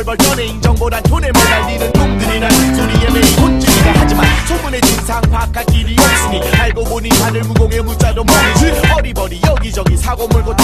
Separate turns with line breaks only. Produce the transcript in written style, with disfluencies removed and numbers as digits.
벌벌 떠네 인정보단 돈에 매달리는 놈들이 난 소리에 매일 혼쭐이다. 하지만 소문의 진상 바깥 길이 없으니 알고 보니 하늘 무공의 문자도 모르지. 어리버리 여기저기 사고 물고